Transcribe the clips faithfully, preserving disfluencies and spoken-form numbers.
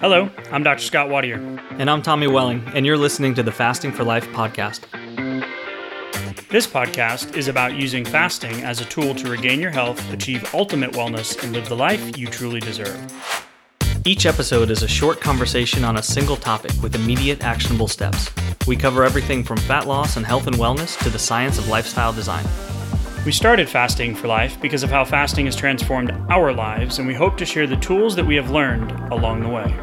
Hello, I'm Doctor Scott Watier. And I'm Tommy Welling, and you're listening to the Fasting for Life podcast. This podcast is about using fasting as a tool to regain your health, achieve ultimate wellness, and live the life you truly deserve. Each episode is a short conversation on a single topic with immediate actionable steps. We cover everything from fat loss and health and wellness to the science of lifestyle design. We started Fasting for Life because of how fasting has transformed our lives, and we hope to share the tools that we have learned along the way.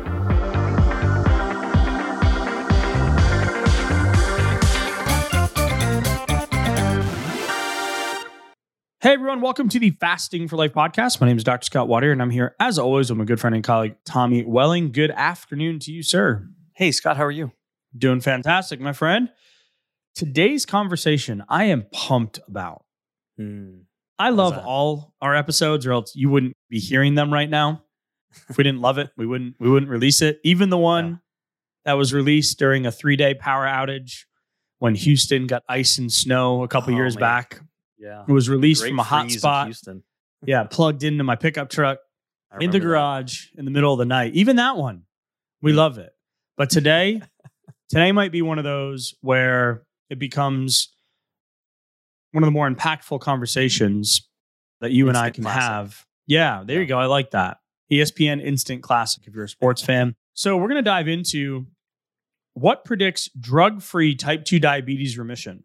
Hey everyone, welcome to the Fasting for Life podcast. My name is Doctor Scott Watier, and I'm here as always with my good friend and colleague, Tommy Welling. Good afternoon to you, sir. Hey Scott, how are you? Doing fantastic, my friend. Today's conversation, I am pumped about. Hmm. I love all our episodes, or else you wouldn't be hearing them right now. If we didn't love it, we wouldn't we wouldn't release it. Even the one yeah. that was released during a three-day power outage when Houston got ice and snow a couple oh, years man. back. Yeah, it was released Great from a hot spot. yeah, plugged into my pickup truck in the garage that. in the middle of the night. Even that one, we love it. But today, today might be one of those where it becomes one of the more impactful conversations that you Instant and I can classic. have. Yeah, there yeah. you go. I like that. E S P N Instant Classic if you're a sports fan. So we're going to dive into what predicts drug-free type two diabetes remission.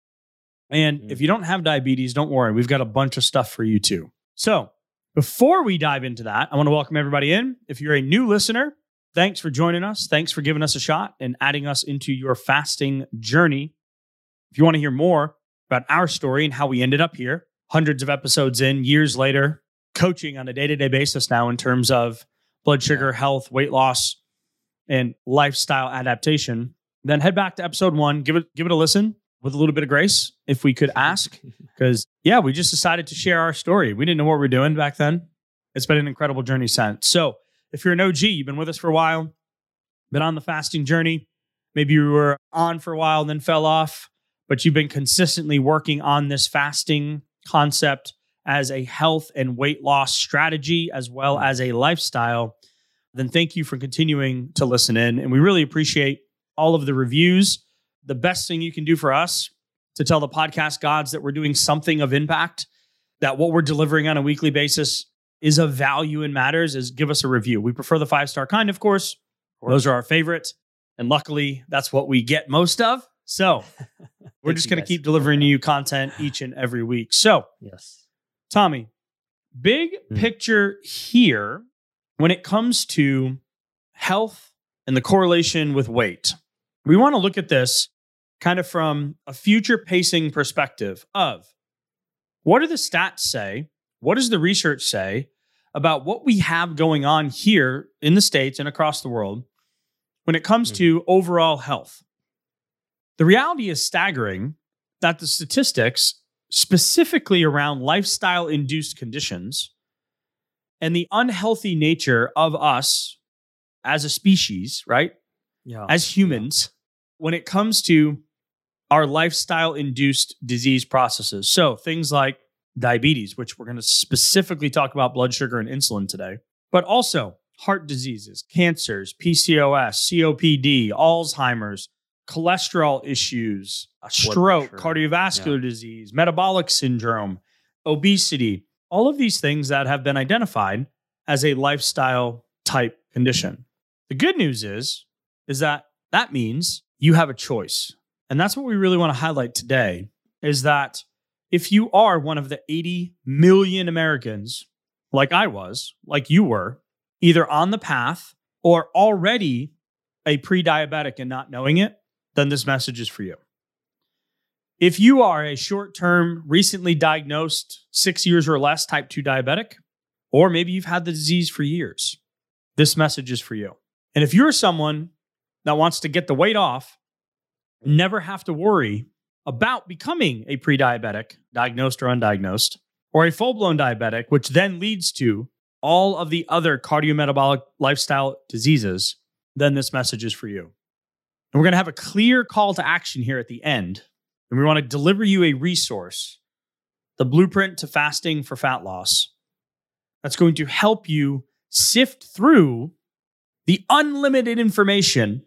And mm. if you don't have diabetes, don't worry. We've got a bunch of stuff for you too. So before we dive into that, I want to welcome everybody in. If you're a new listener, thanks for joining us. Thanks for giving us a shot and adding us into your fasting journey. If you want to hear more about our story and how we ended up here, hundreds of episodes in, years later, coaching on a day-to-day basis now in terms of blood sugar, health, weight loss, and lifestyle adaptation, then head back to episode one, give it, give it a listen with a little bit of grace, if we could ask. Because, yeah, we just decided to share our story. We didn't know what we were doing back then. It's been an incredible journey since. So if you're an O G, you've been with us for a while, been on the fasting journey, maybe you were on for a while and then fell off, but you've been consistently working on this fasting concept as a health and weight loss strategy, as well as a lifestyle, then thank you for continuing to listen in. And we really appreciate all of the reviews. The best thing you can do for us to tell the podcast gods that we're doing something of impact, that what we're delivering on a weekly basis is of value and matters, is give us a review. We prefer the five-star kind, of course. Of course. Those are our favorite. And luckily, that's what we get most of. So we're just going to keep delivering you content each and every week. So, yes, Tommy, big mm. picture here when it comes to health and the correlation with weight. We want to look at this kind of from a future pacing perspective of what do the stats say? What does the research say about what we have going on here in the States and across the world when it comes mm. to overall health? The reality is staggering that the statistics, specifically around lifestyle-induced conditions and the unhealthy nature of us as a species, right? Yeah. As humans, when it comes to our lifestyle-induced disease processes. So things like diabetes, which we're going to specifically talk about blood sugar and insulin today, but also heart diseases, cancers, P C O S, C O P D, Alzheimer's, cholesterol issues, stroke, cardiovascular yeah. disease, metabolic syndrome, obesity, all of these things that have been identified as a lifestyle type condition. The good news is, is that that means you have a choice. And that's what we really want to highlight today, is that if you are one of the eighty million Americans, like I was, like you were, either on the path or already a pre-diabetic and not knowing it, then this message is for you. If you are a short-term, recently diagnosed, six years or less type two diabetic, or maybe you've had the disease for years, this message is for you. And if you're someone that wants to get the weight off, never have to worry about becoming a pre-diabetic, diagnosed or undiagnosed, or a full-blown diabetic, which then leads to all of the other cardiometabolic lifestyle diseases, then this message is for you. And we're going to have a clear call to action here at the end. And we want to deliver you a resource, the blueprint to fasting for fat loss, that's going to help you sift through the unlimited information.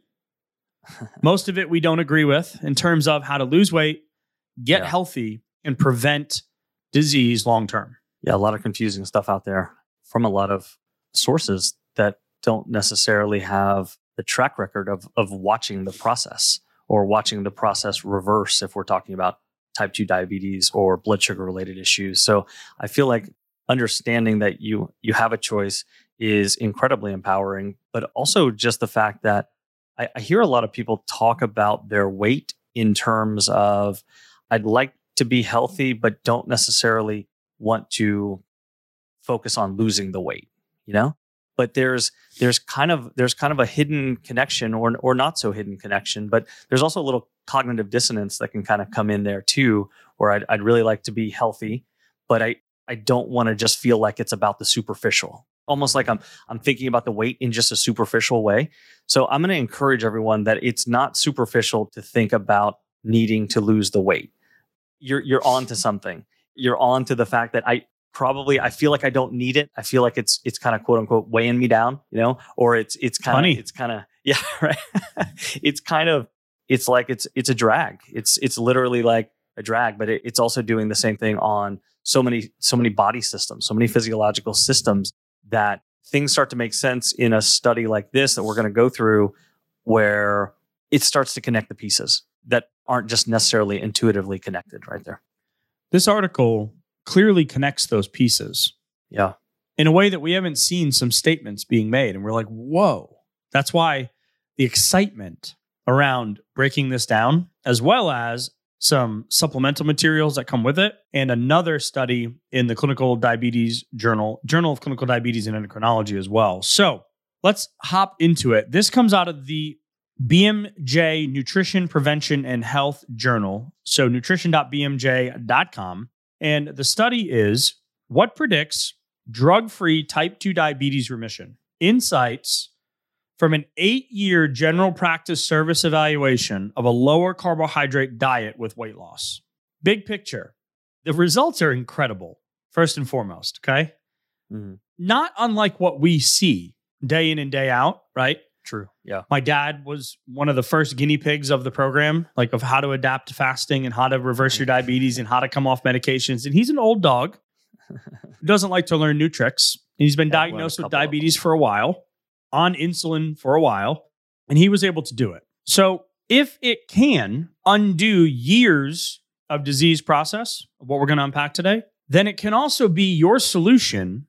Most of it we don't agree with in terms of how to lose weight, get Yeah. healthy, and prevent disease long term. Yeah, a lot of confusing stuff out there from a lot of sources that don't necessarily have the track record of of watching the process or watching the process reverse if we're talking about type two diabetes or blood sugar related issues. So I feel like understanding that you you have a choice is incredibly empowering, but also just the fact that I, I hear a lot of people talk about their weight in terms of I'd like to be healthy, but don't necessarily want to focus on losing the weight, you know? But there's there's kind of there's kind of a hidden connection or or not so hidden connection, but there's also a little cognitive dissonance that can kind of come in there too, where I'd, I'd really like to be healthy, but I I don't want to just feel like it's about the superficial. Almost like I'm I'm thinking about the weight in just a superficial way. So I'm going to encourage everyone that it's not superficial to think about needing to lose the weight. You're you're on to something. You're on to the fact that I probably I feel like I don't need it. I feel like it's it's kind of quote unquote weighing me down, you know, or it's it's kind of it's kind of yeah, right. It's kind of it's like it's it's a drag. It's it's literally like a drag, but it, it's also doing the same thing on so many so many body systems, so many physiological systems that things start to make sense in a study like this that we're going to go through, where it starts to connect the pieces that aren't just necessarily intuitively connected right there. This article clearly connects those pieces. Yeah. In a way that we haven't seen some statements being made. And we're like, whoa. That's why the excitement around breaking this down, as well as some supplemental materials that come with it, and another study in the Clinical Diabetes Journal, Journal of Clinical Diabetes and Endocrinology as well. So let's hop into it. This comes out of the B M J Nutrition Prevention and Health Journal. So nutrition dot b m j dot com. And the study is what predicts drug-free type two diabetes remission? Insights from an eight-year general practice service evaluation of a lower carbohydrate diet with weight loss. Big picture. The results are incredible, first and foremost, okay? Mm-hmm. Not unlike what we see day in and day out, right? True. Yeah. My dad was one of the first guinea pigs of the program, like of how to adapt to fasting and how to reverse your diabetes and how to come off medications. And he's an old dog who doesn't like to learn new tricks. And he's been Yeah, diagnosed with diabetes for a while, on insulin for a while, and he was able to do it. So if it can undo years of disease process, of what we're going to unpack today, then it can also be your solution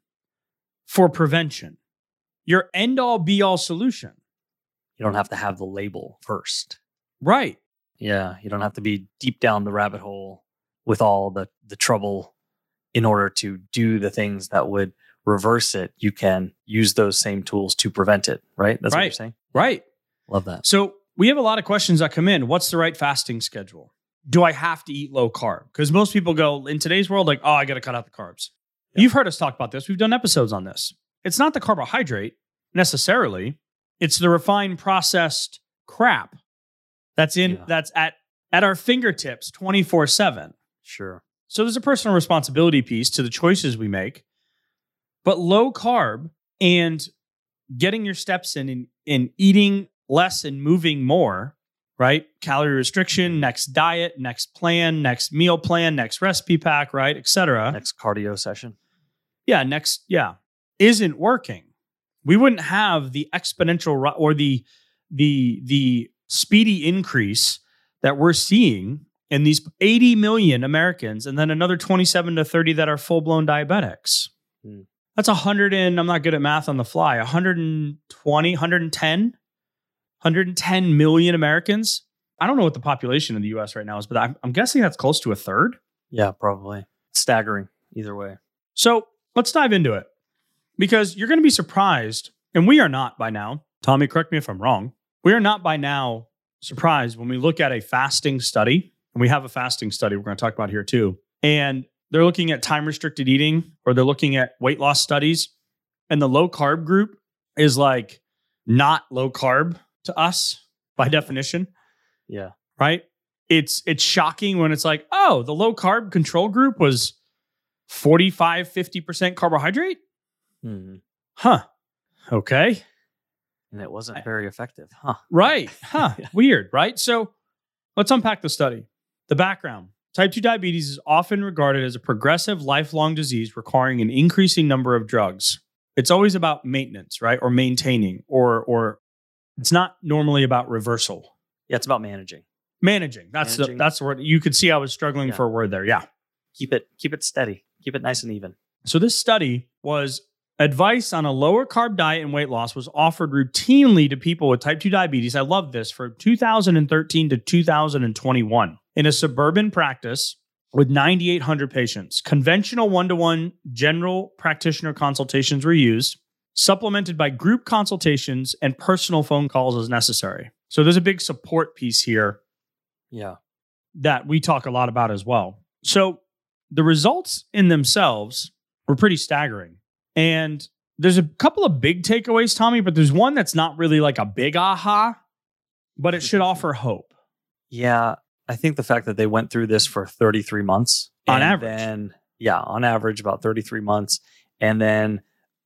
for prevention, your end-all be-all solution. You don't have to have the label first. Right. Yeah. You don't have to be deep down the rabbit hole with all the, the trouble in order to do the things that would reverse it. You can use those same tools to prevent it, right? That's right. what you're saying? Right. Love that. So we have a lot of questions that come in. What's the right fasting schedule? Do I have to eat low carb? Because most people go in today's world like, oh, I got to cut out the carbs. Yeah. You've heard us talk about this. We've done episodes on this. It's not the carbohydrate necessarily. It's the refined processed crap that's in Yeah. that's at at our fingertips twenty-four seven. Sure. So there's a personal responsibility piece to the choices we make. But low carb and getting your steps in and, and eating less and moving more, right? Calorie restriction, next diet, next plan, next meal plan, next recipe pack, right? Et cetera. Next cardio session. Yeah, next, yeah, isn't working. We wouldn't have the exponential ri- or the the the speedy increase that we're seeing in these eighty million Americans, and then another twenty-seven to thirty that are full-blown diabetics. Hmm. That's one hundred and I'm not good at math on the fly. one hundred twenty, one hundred ten, one hundred ten million Americans. I don't know what the population in the U S right now is, but I'm, I'm guessing that's close to a third. Yeah, probably. Staggering either way. So let's dive into it, because you're going to be surprised, and we are not by now. Tommy, correct me if I'm wrong. We are not by now surprised when we look at a fasting study, and we have a fasting study we're going to talk about here too. And they're looking at time-restricted eating, or they're looking at weight loss studies, and the low-carb group is like not low carb to us by definition. Yeah. Right? It's it's shocking when it's like, oh, the low-carb control group was forty-five, fifty percent carbohydrate? Mm-hmm. Huh. Okay. And it wasn't very effective. Huh. Right. Huh. Weird, right? So let's unpack the study. The background. Type two diabetes is often regarded as a progressive lifelong disease requiring an increasing number of drugs. It's always about maintenance, right? Or maintaining, or or it's not normally about reversal. Yeah, it's about managing. Managing. That's Managing. the that's the word. You could see I was struggling Yeah. for a word there. Yeah. Keep it keep it steady. Keep it nice and even. So this study was advice on a lower carb diet and weight loss was offered routinely to people with type two diabetes. I love this, from two thousand thirteen to two thousand twenty-one in a suburban practice with nine thousand eight hundred patients. Conventional one-to-one general practitioner consultations were used, supplemented by group consultations and personal phone calls as necessary. So there's a big support piece here Yeah. that we talk a lot about as well. So the results in themselves were pretty staggering. And there's a couple of big takeaways, Tommy, but there's one that's not really like a big aha, but it should offer hope. Yeah. I think the fact that they went through this for thirty-three months. On and average. Then, yeah, on average, about thirty-three months. And then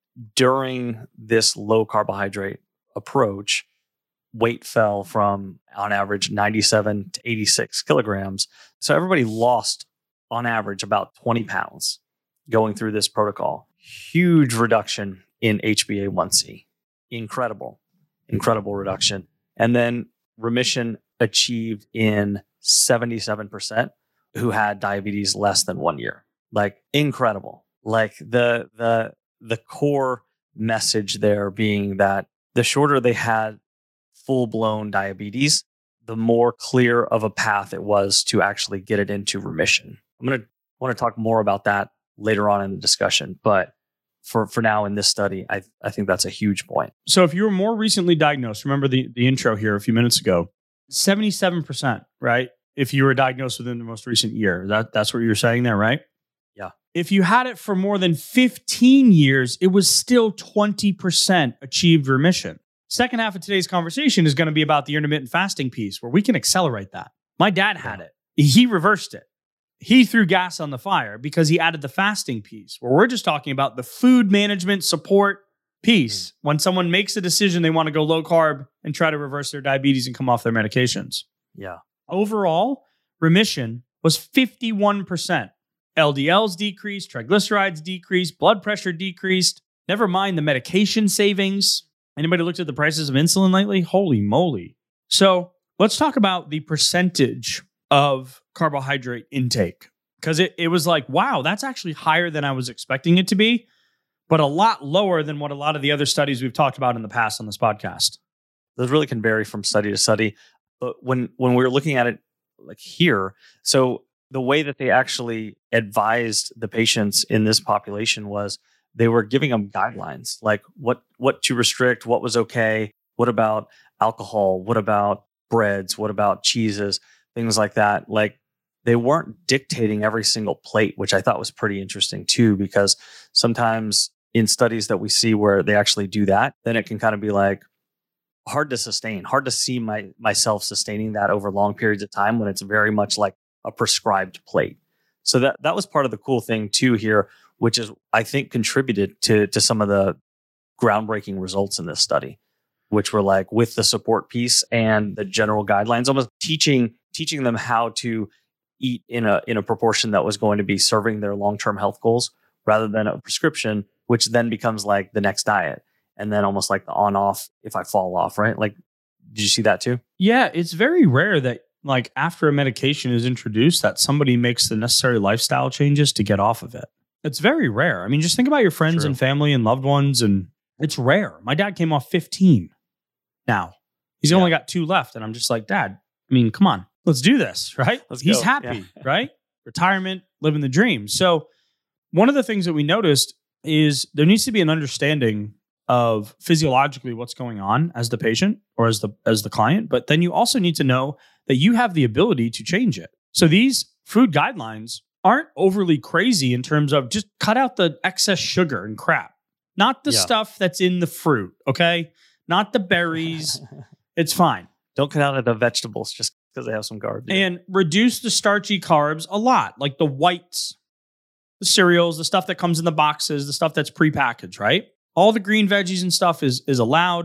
during this low carbohydrate approach, weight fell from, on average, ninety-seven to eighty-six kilograms. So everybody lost, on average, about twenty pounds going through this protocol. Huge reduction in H b A one C. Incredible, incredible reduction. And then remission achieved in seventy-seven percent who had diabetes less than one year. Like, incredible. Like the the the core message there being that the shorter they had full-blown diabetes, the more clear of a path it was to actually get it into remission. I'm going to want to talk more about that later on in the discussion, but for, for now in this study, I, I think that's a huge point. So if you were more recently diagnosed, remember the, the intro here a few minutes ago, seventy-seven percent, right? If you were diagnosed within the most recent year, that, that's what you're saying there, right? Yeah. If you had it for more than fifteen years, it was still twenty percent achieved remission. Second half of today's conversation is going to be about the intermittent fasting piece, where we can accelerate that. My dad had it. He reversed it. He threw gas on the fire because he added the fasting piece, where we're just talking about the food management support piece. Mm-hmm. When someone makes a decision, they want to go low carb and try to reverse their diabetes and come off their medications. Yeah. Overall, remission was fifty-one percent. L D Ls decreased, triglycerides decreased, blood pressure decreased. Never mind the medication savings. Anybody looked at the prices of insulin lately? Holy moly. So let's talk about the percentage of carbohydrate intake, because it, it was like, wow, that's actually higher than I was expecting it to be, but a lot lower than what a lot of the other studies we've talked about in the past on this podcast. Those really can vary from study to study. But when, when we were looking at it like here, so the way that they actually advised the patients in this population was they were giving them guidelines, like what, what to restrict, what was okay, what about alcohol, what about breads, what about cheeses, things like that. Like, they weren't dictating every single plate, which I thought was pretty interesting too, because sometimes in studies that we see where they actually do that, then it can kind of be like hard to sustain, hard to see my myself sustaining that over long periods of time when it's very much like a prescribed plate. So that that was part of the cool thing too here, which is I think contributed to to some of the groundbreaking results in this study, which were like with the support piece and the general guidelines, almost teaching teaching them how to eat in a in a proportion that was going to be serving their long-term health goals rather than a prescription, which then becomes like the next diet. And then almost like the on-off if I fall off, right? Like, did you see that too? Yeah, it's very rare that like after a medication is introduced that somebody makes the necessary lifestyle changes to get off of it. It's very rare. I mean, just think about your friends True. and family and loved ones, and it's rare. My dad came off fifteen now. He's Yeah. only got two left. And I'm just like, Dad, I mean, come on, let's do this, right? Let's He's go. happy, Yeah. right? Retirement, living the dream. So one of the things that we noticed is there needs to be an understanding of physiologically what's going on as the patient or as the as the client, but then you also need to know that you have the ability to change it. So these food guidelines aren't overly crazy in terms of just cut out the excess sugar and crap, not the Yeah. stuff that's in the fruit, okay? Not the berries. It's fine. Don't cut out of the vegetables just because they have some carbs. And reduce the starchy carbs a lot, like the whites, the cereals, the stuff that comes in the boxes, the stuff that's prepackaged, right? All the green veggies and stuff is, is allowed.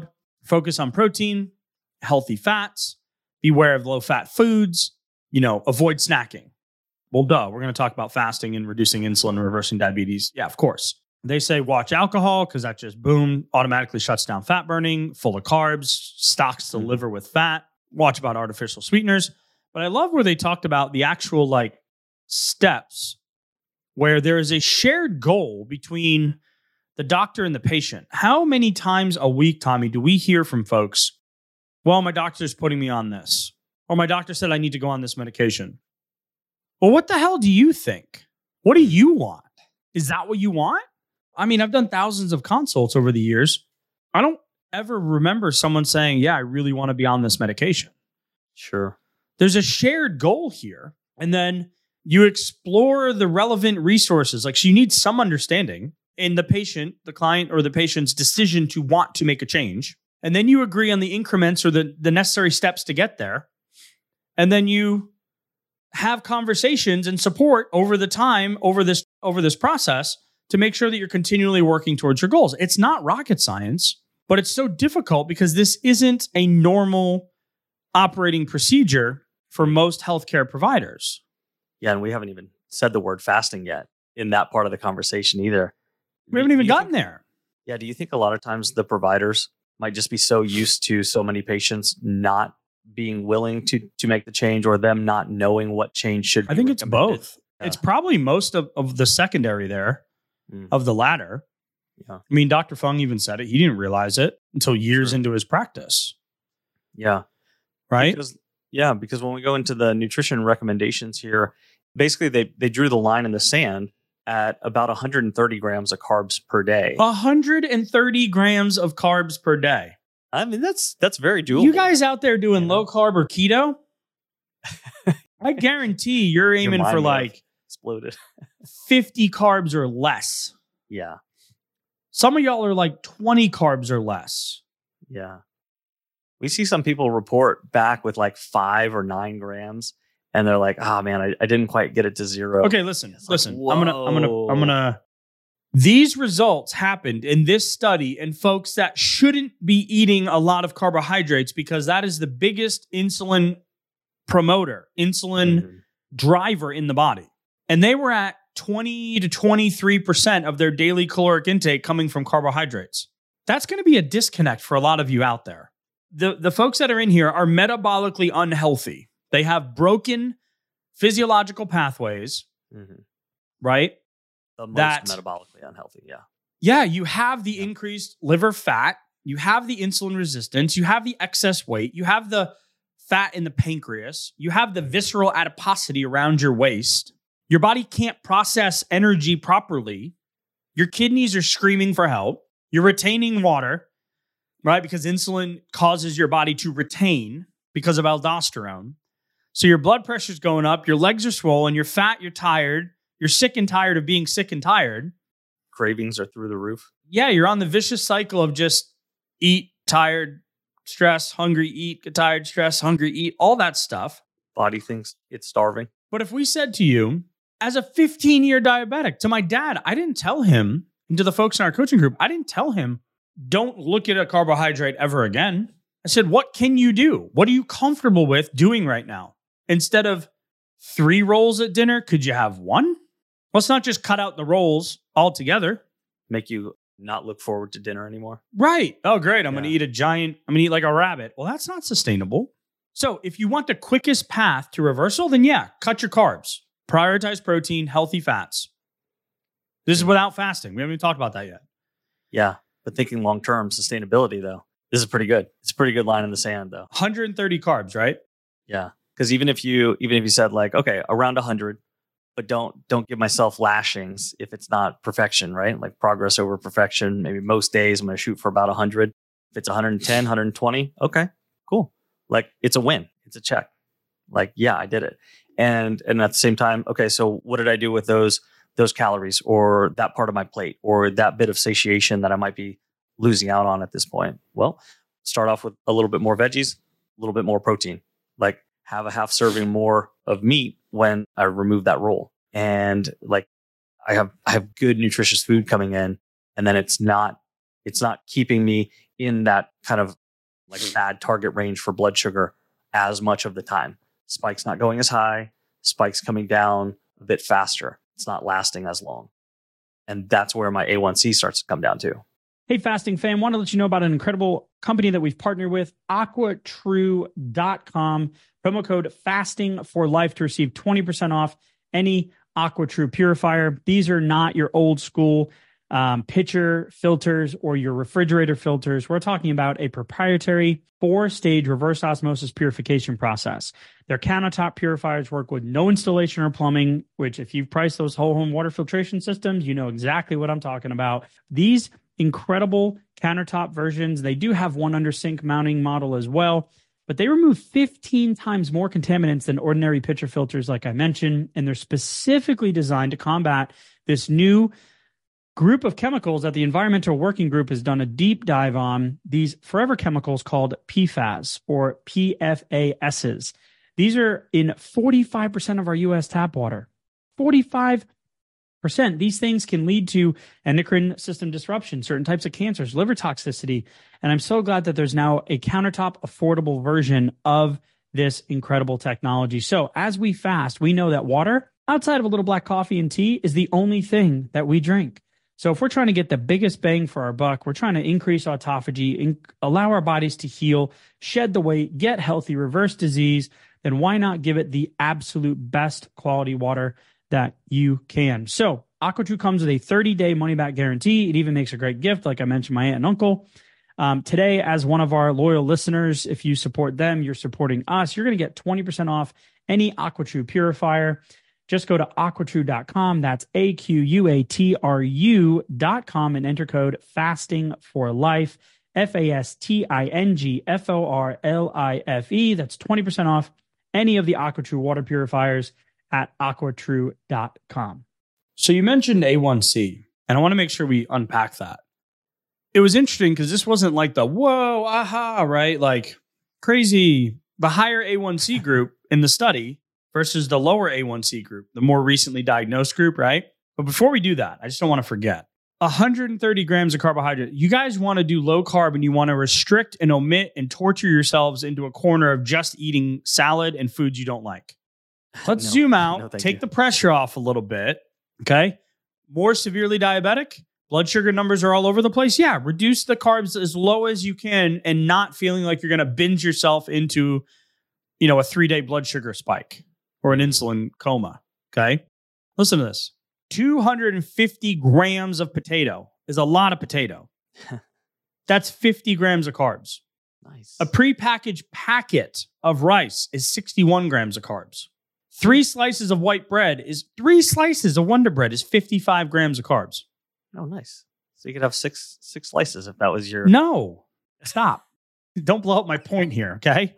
Focus on protein, healthy fats, beware of low-fat foods, you know, avoid snacking. Well, duh, we're going to talk about fasting and reducing insulin and reversing diabetes. Yeah, of course. They say watch alcohol because that just, boom, automatically shuts down fat burning, full of carbs, stocks the mm-hmm. liver with fat. Watch about artificial sweeteners. But I love where they talked about the actual like steps where there is a shared goal between the doctor and the patient. How many times a week, Tommy, do we hear from folks, well, my doctor's putting me on this, or my doctor said I need to go on this medication? Well, what the hell do you think? What do you want? Is that what you want? I mean, I've done thousands of consults over the years. I don't ever remember someone saying, yeah, I really want to be on this medication. Sure. There's a shared goal here. And then you explore the relevant resources. Like, so you need some understanding in the patient, the client, or the patient's decision to want to make a change. And then you agree on the increments or the, the necessary steps to get there. And then you have conversations and support over the time, over this, over this process to make sure that you're continually working towards your goals. It's not rocket science, but it's so difficult because this isn't a normal operating procedure for most healthcare providers. Yeah, and we haven't even said the word fasting yet in that part of the conversation either. We haven't even gotten think, there. Yeah, do you think a lot of times the providers might just be so used to so many patients not being willing to to make the change, or them not knowing what change should be I think it's both. Yeah. It's probably most of, of the secondary there, mm. of the latter. Yeah. I mean, Doctor Fung even said it. He didn't realize it until years Sure. into his practice. Yeah. Right? Because, yeah, because when we go into the nutrition recommendations here, basically they, they drew the line in the sand at about one hundred thirty grams of carbs per day. one hundred thirty grams of carbs per day. I mean, that's that's very doable. You guys out there doing You know? low carb or keto, I guarantee you're aiming Your for mind like exploded. fifty carbs or less. Yeah. Some of y'all are like twenty carbs or less. Yeah. We see some people report back with like five or nine grams, and they're like, "Oh man, I, I didn't quite get it to zero." Okay, listen, It's like, listen. I'm gonna, I'm gonna, I'm whoa. gonna. These results happened in this study in folks that shouldn't be eating a lot of carbohydrates because that is the biggest insulin promoter, insulin Mhm. driver in the body. And they were at twenty to twenty-three percent of their daily caloric intake coming from carbohydrates. That's going to be a disconnect for a lot of you out there. The, the folks that are in here are metabolically unhealthy. They have broken physiological pathways, Mhm. right? The most That- metabolically unhealthy. Yeah. Yeah, you have the increased liver fat, you have the insulin resistance, you have the excess weight, you have the fat in the pancreas, you have the visceral adiposity around your waist. Your body can't process energy properly. Your kidneys are screaming for help. You're retaining water, right? Because insulin causes your body to retain because of aldosterone. So your blood pressure's going up, your legs are swollen, you're fat, you're tired, you're sick and tired of being sick and tired. Cravings are through the roof. Yeah, you're on the vicious cycle of just eat, tired, stress, hungry, eat, get tired, stress, hungry, eat, all that stuff. Body thinks it's starving. But if we said to you, as a fifteen-year diabetic, to my dad, I didn't tell him, and to the folks in our coaching group, I didn't tell him, don't look at a carbohydrate ever again. I said, what can you do? What are you comfortable with doing right now? Instead of three rolls at dinner, could you have one? Let's not just cut out the rolls altogether. Make you not look forward to dinner anymore. Right. Oh, great. I'm going to Yeah. eat a giant, I'm going to eat like a rabbit. Well, that's not sustainable. So if you want the quickest path to reversal, then yeah, cut your carbs. Prioritize protein, healthy fats. This is without fasting. We haven't even talked about that yet. Yeah. But thinking long-term sustainability, though, this is pretty good. It's a pretty good line in the sand, though. one hundred thirty carbs, right? Yeah. Because even if you even if you said like, okay, around one hundred, but don't don't give myself lashings if it's not perfection, right? Like progress over perfection. Maybe most days I'm going to shoot for about one hundred. If it's one hundred ten, one hundred twenty, okay, cool. Like it's a win. It's a check. Like, yeah, I did it. And and at the same time, okay, so what did I do with those those calories or that part of my plate or that bit of satiation that I might be losing out on at this point? Well, start off with a little bit more veggies, a little bit more protein. Like have a half serving more of meat when I remove that roll. And like I have I have good nutritious food coming in, and then it's not it's not keeping me in that kind of like bad target range for blood sugar as much of the time. Spike's not going as high, spike's coming down a bit faster. It's not lasting as long. And that's where my A one C starts to come down to. Hey, fasting fam, want to let you know about an incredible company that we've partnered with, aqua true dot com. Promo code fasting for life to receive twenty percent off any AquaTrue purifier. These are not your old school um, pitcher filters or your refrigerator filters. We're talking about a proprietary four-stage reverse osmosis purification process. Their countertop purifiers work with no installation or plumbing, which if you've priced those whole home water filtration systems, you know exactly what I'm talking about. These incredible countertop versions, they do have one under sink mounting model as well, but they remove fifteen times more contaminants than ordinary pitcher filters, like I mentioned, and they're specifically designed to combat this new group of chemicals that the Environmental Working Group has done a deep dive on, these forever chemicals called P FAS or P F A Ss. These are in forty-five percent of our U S tap water. forty-five percent. These things can lead to endocrine system disruption, certain types of cancers, liver toxicity. And I'm so glad that there's now a countertop affordable version of this incredible technology. So as we fast, we know that water, outside of a little black coffee and tea, is the only thing that we drink. So if we're trying to get the biggest bang for our buck, we're trying to increase autophagy, in, allow our bodies to heal, shed the weight, get healthy, reverse disease, then why not give it the absolute best quality water that you can? So AquaTrue comes with a thirty-day money-back guarantee. It even makes a great gift, like I mentioned, my aunt and uncle. Um, today, as one of our loyal listeners, if you support them, you're supporting us. You're going to get twenty percent off any AquaTrue purifier. Just go to aqua true dot com. That's A Q U A T R U dot com and enter code fasting for life. F A S T I N G F O R L I F E. That's twenty percent off any of the AquaTrue water purifiers at aqua true dot com. So you mentioned A one C, and I want to make sure we unpack that. It was interesting because this wasn't like the whoa, aha, right? Like crazy. The higher A one C group in the study versus the lower A one C group, the more recently diagnosed group, right? But before we do that, I just don't want to forget. one hundred thirty grams of carbohydrate. You guys want to do low carb and you want to restrict and omit and torture yourselves into a corner of just eating salad and foods you don't like. Let's No, zoom out, no, thank take you. the pressure off a little bit, okay? More severely diabetic, blood sugar numbers are all over the place. Yeah, reduce the carbs as low as you can and not feeling like you're going to binge yourself into, you know, a three-day blood sugar spike or an insulin coma, okay? Listen to this. two hundred fifty grams of potato is a lot of potato. That's fifty grams of carbs. Nice. A prepackaged packet of rice is sixty-one grams of carbs. Three slices of white bread is three slices of Wonder Bread is fifty-five grams of carbs. Oh, nice. So you could have six six slices if that was your... No, stop. Don't blow up my point here, okay?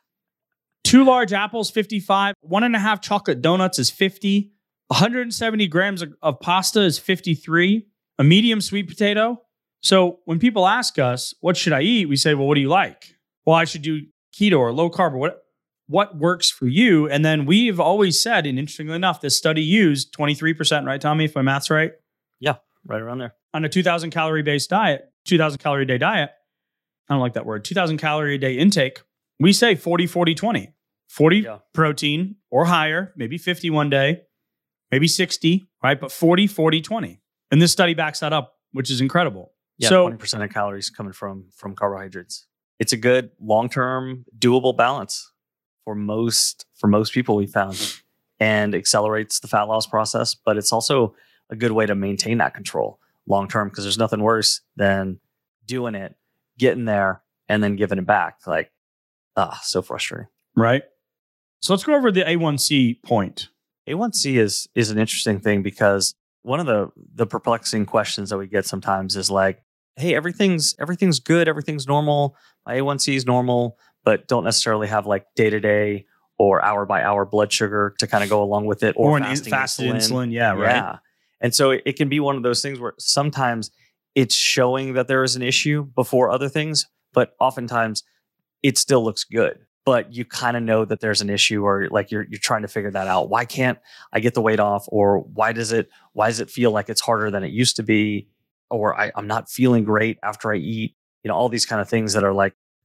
Two large apples, fifty-five. One and a half chocolate donuts is fifty. one hundred seventy grams of, of pasta is fifty-three. A medium sweet potato. So when people ask us, what should I eat? We say, well, what do you like? Well, I should do keto or low carb or what, what works for you. And then we've always said, and interestingly enough, this study used twenty-three percent, right, Tommy, if my math's right? Yeah, right around there. On a two thousand calorie based diet, two thousand calorie a day diet. I don't like that word. two thousand calorie a day intake. We say forty, forty, twenty. forty Yeah. protein or higher, maybe fifty one day, maybe sixty, right? But forty, forty, twenty. And this study backs that up, which is incredible. Yeah, so twenty percent of calories coming from from carbohydrates. It's a good long-term doable balance for most for most people we found, and accelerates the fat loss process, but it's also a good way to maintain that control long-term, because there's nothing worse than doing it, getting there, and then giving it back. Like, ah, so frustrating. right. So let's go over the A one C point. A one C is is an interesting thing because one of the the perplexing questions that we get sometimes is like, hey, everything's everything's good, everything's normal. My A one C is normal, but don't necessarily have like day to day or hour by hour blood sugar to kind of go along with it, or, Or an in- fasting fasted insulin. insulin. Yeah, right. Yeah. And so it, it can be one of those things where sometimes it's showing that there is an issue before other things, but oftentimes it still looks good. But you kind of know that there's an issue, or like you're you're trying to figure that out. Why can't I get the weight off? Or why does it why does it feel like it's harder than it used to be? Or I, I'm not feeling great after I eat. You know, all these kind of things that are like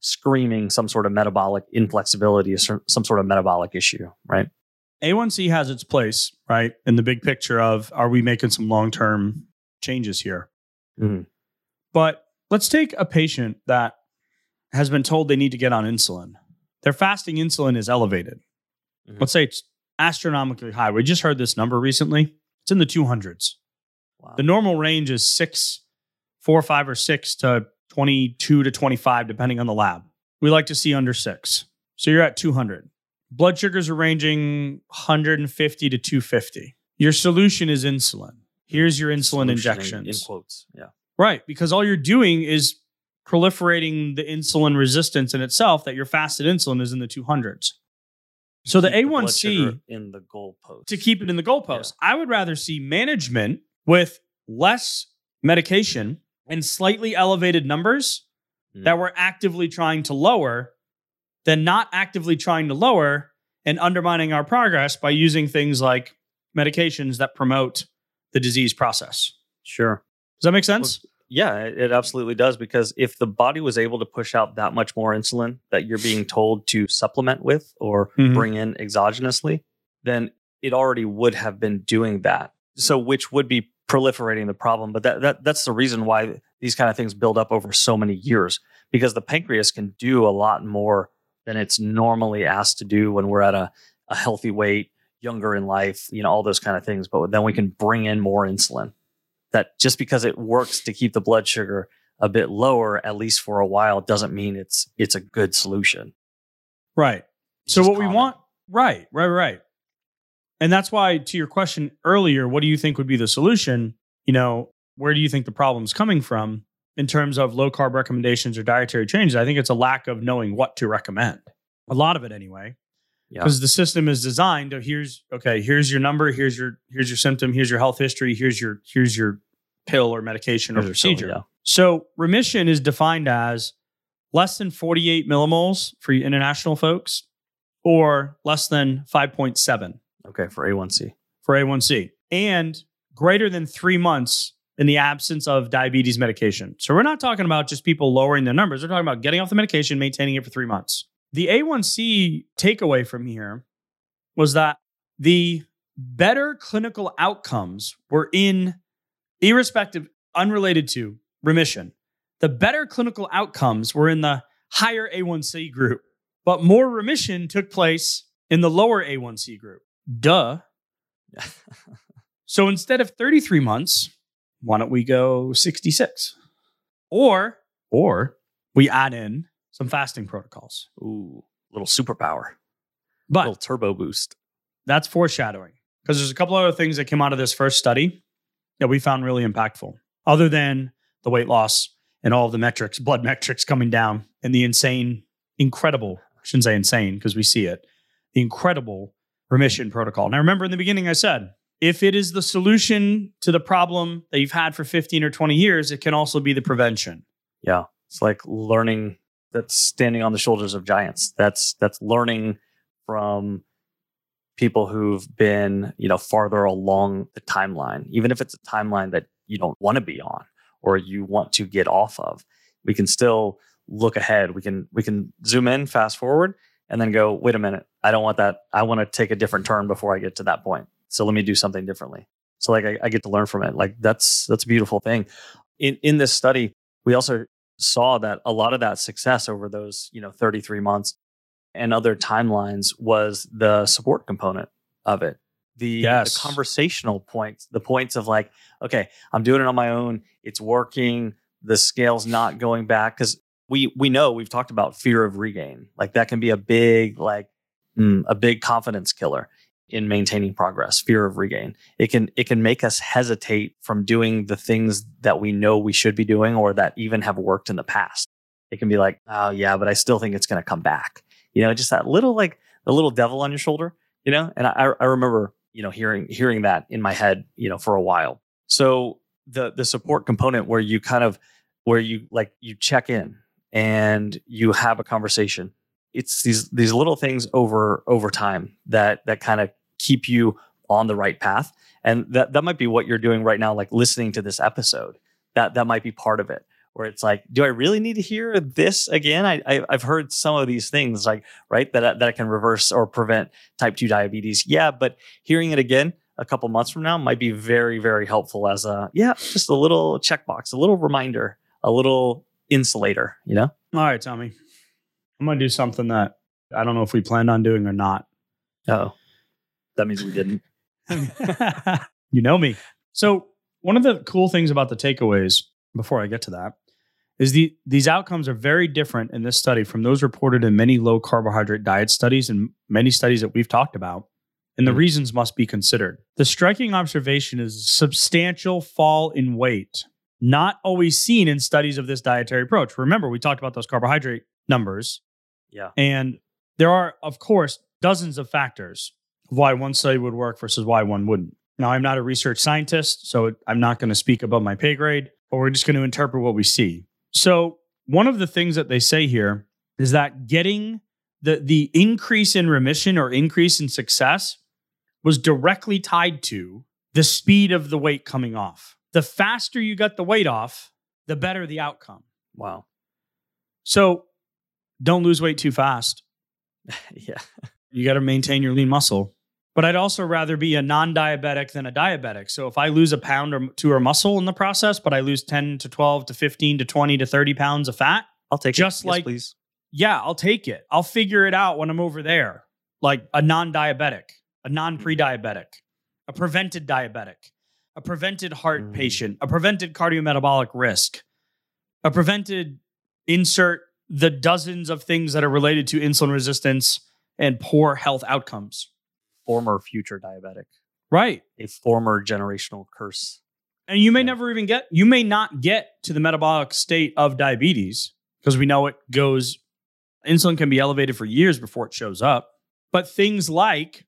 screaming some sort of metabolic inflexibility, or some sort of metabolic issue, right? A one C has its place, right? In the big picture of, are we making some long-term changes here? Mm-hmm. But let's take a patient that has been told they need to get on insulin. Their fasting insulin is elevated. Mm-hmm. Let's say it's astronomically high. We just heard this number recently. It's in the two hundreds. Wow. The normal range is six, four, five, or six to twenty-two to twenty-five, depending on the lab. We like to see under six. So you're at two hundred. Blood sugars are ranging one hundred fifty to two fifty. Your solution is insulin. Here's your insulin Solution injections. In, in quotes, yeah. Right, because all you're doing is proliferating the insulin resistance in itself, that your fasted insulin is in the two hundreds. So the Keep A one C, blood sugar in the goalpost. to keep it in the goalpost. I would rather see management with less medication and slightly elevated numbers Mm. that we're actively trying to lower than not actively trying to lower and undermining our progress by using things like medications that promote the disease process. Sure. Does that make sense? Well, yeah, it, it absolutely does. Because if the body was able to push out that much more insulin that you're being told to supplement with or Mhm. bring in exogenously, then it already would have been doing that. So which would be proliferating the problem. But that, that that's the reason why these kind of things build up over so many years, because the pancreas can do a lot more than it's normally asked to do when we're at a, a healthy weight, younger in life, you know, all those kind of things. But then we can bring in more insulin. That just because it works to keep the blood sugar a bit lower, at least for a while, doesn't mean it's it's a good solution. Right. It's So just what we common. want, right, right, right. And that's why, to your question earlier, what do you think would be the solution? You know, where do you think the problem's coming from in terms of low carb recommendations or dietary changes? I think it's a lack of knowing what to recommend. A lot of it anyway. Yeah. Because the system is designed to, here's okay, here's your number, here's your here's your symptom, here's your health history, here's your here's your pill or medication or Here's your pill, procedure. yeah. So remission is defined as less than forty-eight millimoles for you international folks, or less than five point seven Okay, for A one C. for A one C, and greater than three months in the absence of diabetes medication. So we're not talking about just people lowering their numbers. We're talking about getting off the medication, maintaining it for three months. The A one C takeaway from here was that the better clinical outcomes were in, irrespective, unrelated to remission. The better clinical outcomes were in the higher A one C group, but more remission took place in the lower A one C group. Duh. So instead of thirty-three months, why don't we go sixty-six? Or, or we add in some fasting protocols. Ooh, little superpower, But little turbo boost. that's foreshadowing, because there's a couple other things that came out of this first study that we found really impactful, other than the weight loss and all of the metrics, blood metrics coming down, and the insane, incredible, I shouldn't say insane because we see it, the incredible remission protocol. Now, remember in the beginning, I said, if it is the solution to the problem that you've had for fifteen or twenty years, it can also be the prevention. Yeah, it's like learning. That's standing on the shoulders of giants. That's that's learning from people who've been, you know, farther along the timeline. Even if it's a timeline that you don't want to be on or you want to get off of, we can still look ahead. We can we can zoom in, fast forward, and then go, wait a minute, I don't want that. I want to take a different turn before I get to that point. So let me do something differently. So like I, I get to learn from it. Like that's that's a beautiful thing. In in this study, we also saw that a lot of that success over those, you know, thirty-three months and other timelines was the support component of it. The, Yes. the conversational points, the points of like, okay, I'm doing it on my own. It's working. The scale's not going back. Cause we, we know we've talked about fear of regain. Like that can be a big, like mm, a big confidence killer in maintaining progress, fear of regain. It can it can make us hesitate from doing the things that we know we should be doing or that even have worked in the past. It can be like, oh yeah, but I still think it's going to come back. You know, just that little like the little devil on your shoulder, you know? And I I remember, you know, hearing hearing that in my head, you know, for a while. So the the support component where you kind of where you like you check in and you have a conversation. It's these these little things over over time that that kind of keep you on the right path. And that that might be what you're doing right now, like listening to this episode. That that might be part of it. where it's like, do I really need to hear this again? I, I I've heard some of these things, like, right, that that can reverse or prevent type two diabetes. Yeah, but hearing it again a couple months from now might be very, very helpful as a, yeah, just a little checkbox, a little reminder, a little insulator, you know? All right, Tommy. I'm going to do something that I don't know if we planned on doing or not. Oh, that means we didn't. You know me. So one of the cool things about the takeaways, before I get to that, is the these outcomes are very different in this study from those reported in many low carbohydrate diet studies and many studies that we've talked about. And the reasons must be considered. The striking observation is a substantial fall in weight, not always seen in studies of this dietary approach. Remember, we talked about those carbohydrate numbers. Yeah. And there are, of course, dozens of factors of why one study would work versus why one wouldn't. Now, I'm not a research scientist, so I'm not going to speak above my pay grade, but we're just going to interpret what we see. So one of the things that they say here is that getting the, the increase in remission or increase in success was directly tied to the speed of the weight coming off. The faster you got the weight off, the better the outcome. Wow. So don't lose weight too fast. Yeah. You got to maintain your lean muscle. But I'd also rather be a non-diabetic than a diabetic. So if I lose a pound or two of muscle in the process, but I lose ten to twelve to fifteen to twenty to thirty pounds of fat, I'll take just it. like, yes, please. Yeah, I'll take it. I'll figure it out when I'm over there. Like a non-diabetic, a non-pre-diabetic, a prevented diabetic, a prevented heart Mm. patient, a prevented cardiometabolic risk, a prevented insert the dozens of things that are related to insulin resistance and poor health outcomes. Former future diabetic. Right. A former generational curse. And you may Yeah. never even get, you may not get to the metabolic state of diabetes because we know it goes, insulin can be elevated for years before it shows up. But things like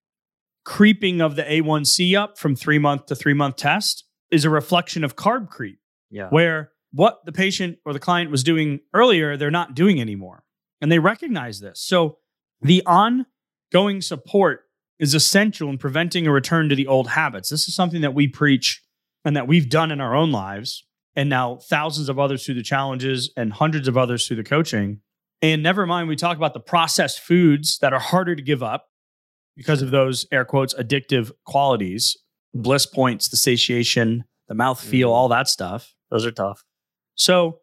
creeping of the A one C up from three month to three month test is a reflection of carb creep, Yeah. where what the patient or the client was doing earlier, they're not doing anymore. And they recognize this. So the ongoing support is essential in preventing a return to the old habits. This is something that we preach and that we've done in our own lives. And now thousands of others through the challenges and hundreds of others through the coaching. And never mind, we talk about the processed foods that are harder to give up because of those air quotes addictive qualities, bliss points, the satiation, the mouthfeel, Mhm. all that stuff. Those are tough. So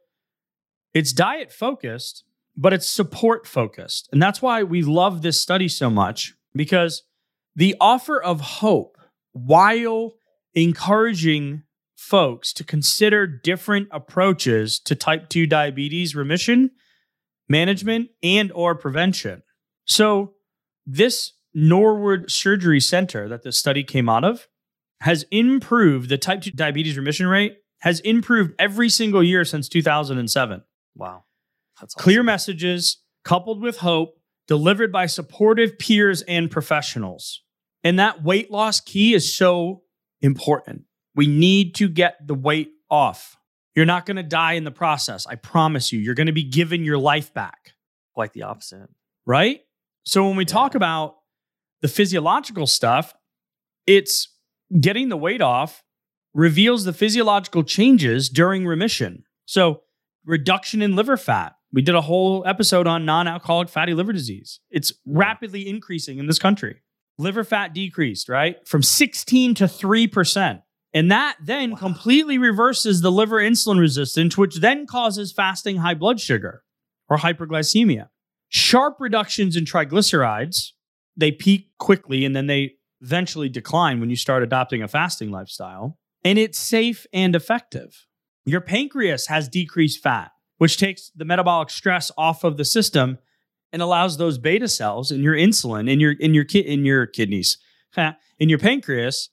it's diet focused, but it's support focused. And that's why we love this study so much, because the offer of hope while encouraging folks to consider different approaches to type two diabetes remission, management, and or prevention. So this Norwood Surgery Center that this study came out of has improved the type two diabetes remission rate, has improved every single year since two thousand seven. Wow. That's awesome. Clear messages coupled with hope delivered by supportive peers and professionals. And that weight loss key is so important. We need to get the weight off. You're not going to die in the process. I promise you. You're going to be given your life back. Quite the opposite. Right? So when we Yeah. talk about the physiological stuff, it's getting the weight off reveals the physiological changes during remission. So reduction in liver fat. We did a whole episode on non-alcoholic fatty liver disease. It's rapidly increasing in this country. Liver fat decreased, right? From sixteen to three percent. And that then Wow. completely reverses the liver insulin resistance, which then causes fasting high blood sugar or hyperglycemia. Sharp reductions in triglycerides. They peak quickly and then they eventually decline when you start adopting a fasting lifestyle. And it's safe and effective. Your pancreas has decreased fat, which takes the metabolic stress off of the system and allows those beta cells in your insulin, in your in your ki- in your kidneys, in your pancreas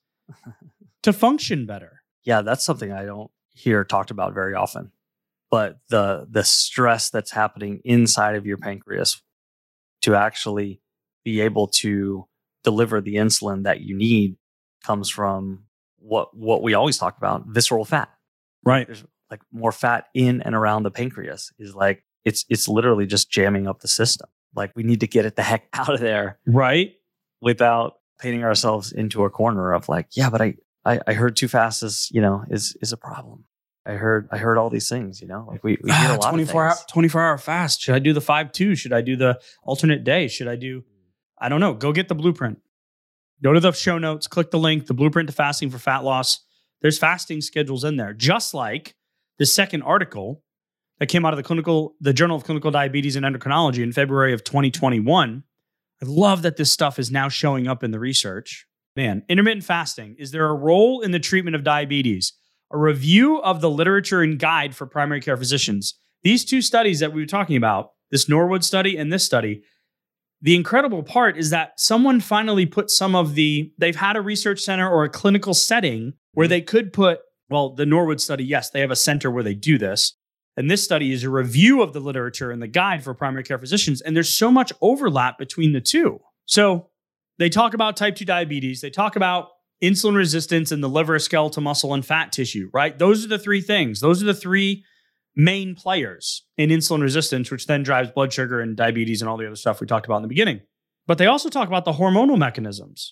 to function better. Yeah, that's something I don't hear talked about very often. But the the stress that's happening inside of your pancreas to actually be able to deliver the insulin that you need comes from what what we always talk about, visceral fat. Right. There's like more fat in and around the pancreas is like it's it's literally just jamming up the system. Like we need to get it the heck out of there Right. without painting ourselves into a corner of like, yeah, but I I, I heard too fast is, you know, is is a problem. I heard I heard all these things, you know, like we, we hear Ah, a lot twenty-four of hour, things. twenty-four hour fast. Should I do the five two? Should I do the alternate day? Should I do, I don't know. Go get the blueprint. Go to the show notes, click the link, the blueprint to fasting for fat loss. There's fasting schedules in there, just like the second article that came out of the clinical, the Journal of Clinical Diabetes and Endocrinology in February of twenty twenty-one. I love that this stuff is now showing up in the research. Man, intermittent fasting, is there a role in the treatment of diabetes? A review of the literature and guide for primary care physicians. These two studies that we were talking about, this Norwood study and this study, the incredible part is that someone finally put some of the, they've had a research center or a clinical setting where they could put, well, the Norwood study, yes, they have a center where they do this. And this study is a review of the literature and the guide for primary care physicians. And there's so much overlap between the two. So they talk about type two diabetes. They talk about insulin resistance in the liver, skeletal muscle, and fat tissue, right? Those are the three things. Those are the three main players in insulin resistance, which then drives blood sugar and diabetes and all the other stuff we talked about in the beginning. But they also talk about the hormonal mechanisms.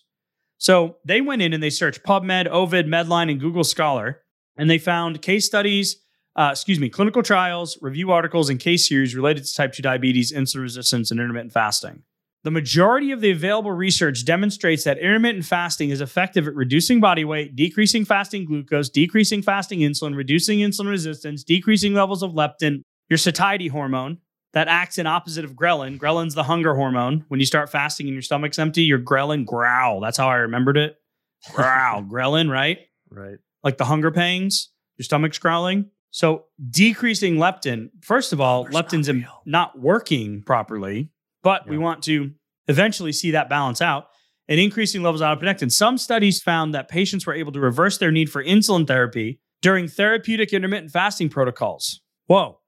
So they went in and they searched PubMed, Ovid, Medline, and Google Scholar, and they found case studies, uh, excuse me, clinical trials, review articles, and case series related to type two diabetes, insulin resistance, and intermittent fasting. The majority of the available research demonstrates that intermittent fasting is effective at reducing body weight, decreasing fasting glucose, decreasing fasting insulin, reducing insulin resistance, decreasing levels of leptin, your satiety hormone that acts in opposite of ghrelin. Ghrelin's the hunger hormone. When you start fasting and your stomach's empty, your ghrelin growl. That's how I remembered it. Growl, ghrelin, right? Right. Like the hunger pangs, your stomach's growling. So decreasing leptin, first of all, Hunger's leptin's not in- real. not working properly, but Yeah. we want to eventually see that balance out and increasing levels of adiponectin. Some studies found that patients were able to reverse their need for insulin therapy during therapeutic intermittent fasting protocols. Whoa.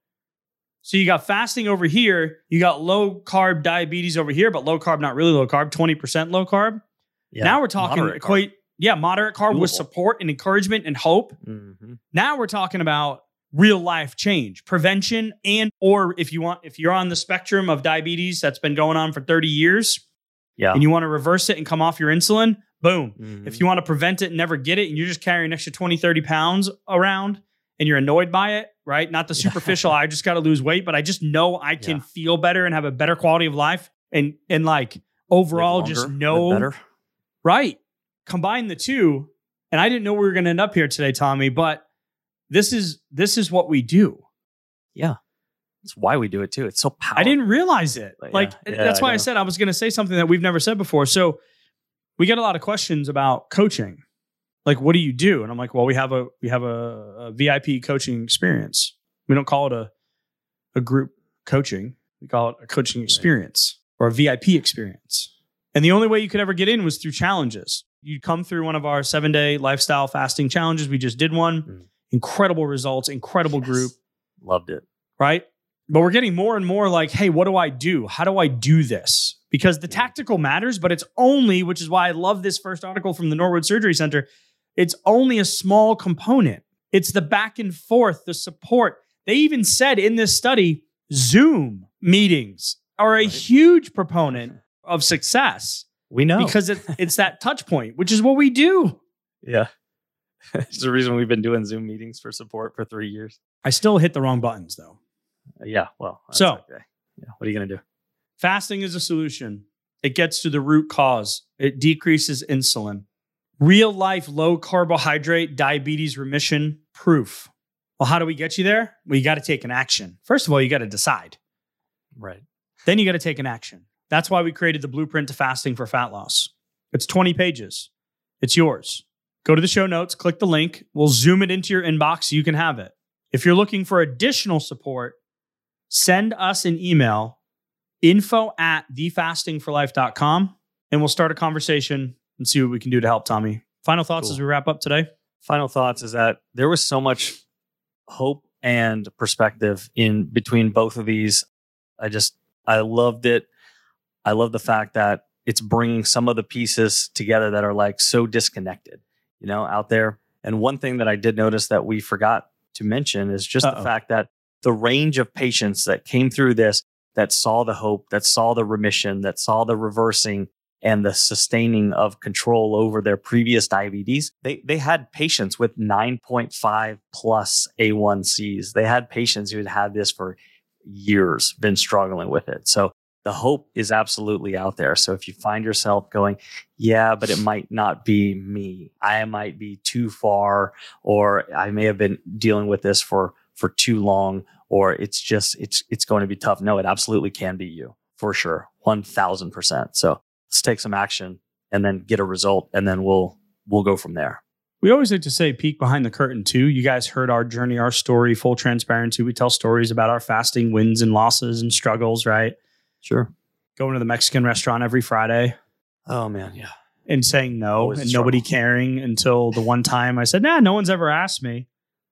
So you got fasting over here, you got low carb diabetes over here, but low carb, not really low carb, twenty percent low carb. Yeah. Now we're talking Moderate carb. equate, yeah, moderate carb with Doable. support and encouragement and hope. Mhm. Now we're talking about real life change, prevention, and or if you want, if you're on the spectrum of diabetes that's been going on for thirty years Yeah. and you want to reverse it and come off your insulin, boom. Mhm. If you want to prevent it and never get it and you're just carrying an extra twenty, thirty pounds around and you're annoyed by it, right? Not the superficial, I just got to lose weight, but I just know I can Yeah. feel better and have a better quality of life and and like overall Live just longer, live know, better. right? Combine the two. And I didn't know we were going to end up here today, Tommy, but this is this is what we do. Yeah. That's why we do it too. It's so powerful. I didn't realize it. But Like yeah, yeah, that's I why I know. said I was going to say something that we've never said before. So we get a lot of questions about coaching. Like, what do you do? And I'm like, well, we have a we have a, a V I P coaching experience. We don't call it a a group coaching. We call it a coaching experience or a V I P experience. And the only way you could ever get in was through challenges. You'd come through one of our seven day lifestyle fasting challenges. We just did one. Mm. Incredible results, incredible Yes. group. Loved it. Right? But we're getting more and more like, hey, what do I do? How do I do this? Because the tactical matters, but it's only, which is why I love this first article from the Norwood Surgery Center, it's only a small component. It's the back and forth, the support. They even said in this study, Zoom meetings are a Right. huge proponent of success We know. because it, it's that touch point, which is what we do. yeah. It's the reason we've been doing Zoom meetings for support for three years. I still hit the wrong buttons though. Uh, yeah. Well, that's So- okay. Yeah. What are you going to do? Fasting is a solution. It gets to the root cause. It decreases insulin. Real life low carbohydrate diabetes remission proof. Well, how do we get you there? Well, you got to take an action. First of all, you got to decide. Right. Then you got to take an action. That's why we created the blueprint to fasting for fat loss. It's twenty pages. It's yours. Go to the show notes, click the link. We'll zoom it into your inbox so you can have it. If you're looking for additional support, send us an email, info at the fasting for life dot com, and we'll start a conversation and see what we can do to help, Tommy. Final thoughts Cool. as we wrap up today? Final thoughts is that there was so much hope and perspective in between both of these. I just, I loved it. I love the fact that it's bringing some of the pieces together that are like so disconnected, you know, out there. And one thing that I did notice that we forgot to mention is just Uh-oh. the fact that the range of patients that came through this, that saw the hope, that saw the remission, that saw the reversing, and the sustaining of control over their previous diabetes, they, they had patients with nine point five plus A one C's. They had patients who had had this for years, been struggling with it. So the hope is absolutely out there. So if you find yourself going, yeah, but it might not be me. I might be too far, or I may have been dealing with this for, for too long, or it's just, it's, it's going to be tough. No, it absolutely can be you for sure. one thousand percent. So let's take some action and then get a result, and then we'll we'll go from there. We always like to say peek behind the curtain too. You guys heard our journey, our story, full transparency. We tell stories about our fasting wins and losses and struggles, right? Sure. Going to the Mexican restaurant every Friday. Oh man, yeah. And saying no Always and nobody caring until the one time I said, nah, no one's ever asked me.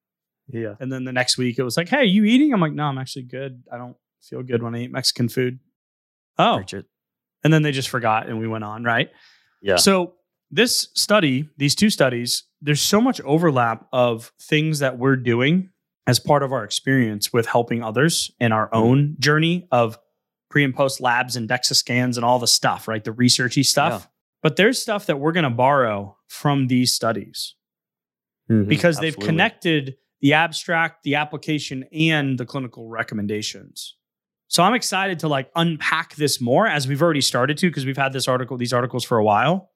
Yeah. And then the next week it was like, hey, you eating? I'm like, no, I'm actually good. I don't feel good when I eat Mexican food. Oh. Preach it. And then they just forgot and we went on, right? Yeah. So this study, these two studies, there's so much overlap of things that we're doing as part of our experience with helping others in our own journey of pre and post labs and DEXA scans and all the stuff, right? The researchy stuff. Yeah. But there's stuff that we're going to borrow from these studies mm-hmm, because they've absolutely. connected the abstract, the application, and the clinical recommendations. So I'm excited to like unpack this more, as we've already started to, because we've had this article, these articles for a while,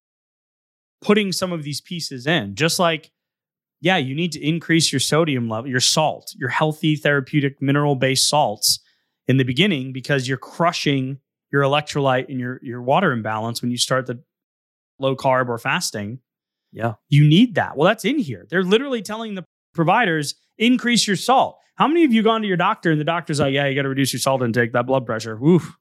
putting some of these pieces in. Just like, yeah, you need to increase your sodium level, your salt, your healthy therapeutic mineral-based salts in the beginning, because you're crushing your electrolyte and your, your water imbalance when you start the low carb or fasting. Yeah. You need that. Well, that's in here. They're literally telling the providers, increase your salt. How many of you gone to your doctor and the doctor's like, yeah, you got to reduce your salt intake, that blood pressure. Woof.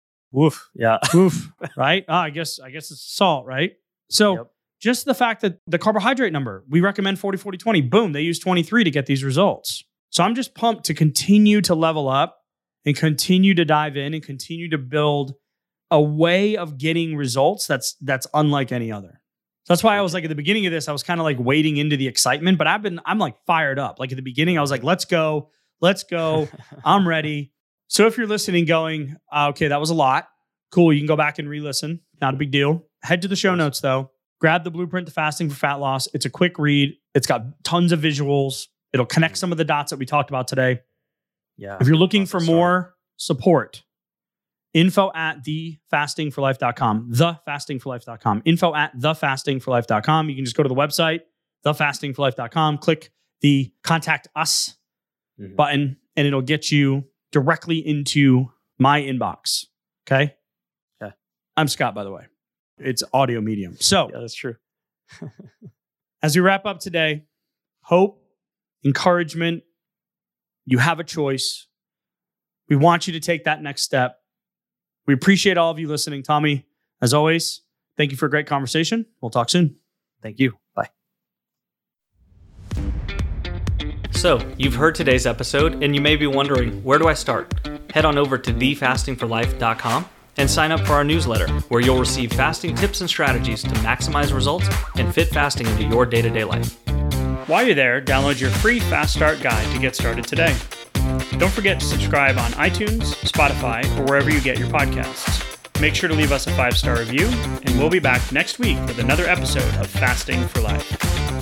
Woof. Yeah. Woof. Right? Oh, I guess, I guess it's salt, right? So yep. Just the fact that the carbohydrate number, we recommend forty, forty, twenty. Boom, they use twenty-three to get these results. So I'm just pumped to continue to level up and continue to dive in and continue to build a way of getting results that's that's unlike any other. So that's why I was like, at the beginning of this, I was kind of like wading into the excitement, but I've been, I'm like fired up. Like at the beginning, I was like, let's go, let's go. I'm ready. So if you're listening going, uh, okay, that was a lot. Cool. You can go back and re-listen. Not a big deal. Head to the show notes though. Grab the Blueprint to Fasting for Fat Loss. It's a quick read. It's got tons of visuals. It'll connect some of the dots that we talked about today. Yeah. If you're looking for more support, info at the fasting for life dot com, the fasting for life dot com, info at the fasting for life dot com. You can just go to the website, the fasting for life dot com, click the contact us mm-hmm. button, and it'll get you directly into my inbox. Okay. Okay. I'm Scott, by the way. It's audio medium. So yeah, that's true. As we wrap up today, hope, encouragement, you have a choice. We want you to take that next step. We appreciate all of you listening. Tommy, as always, thank you for a great conversation. We'll talk soon. Thank you. Bye. So, you've heard today's episode, and you may be wondering, where do I start? Head on over to the fasting for life dot com and sign up for our newsletter, where you'll receive fasting tips and strategies to maximize results and fit fasting into your day-to-day life. While you're there, download your free Fast Start guide to get started today. Don't forget to subscribe on iTunes, Spotify, or wherever you get your podcasts. Make sure to leave us a five-star review, and we'll be back next week with another episode of Fasting for Life.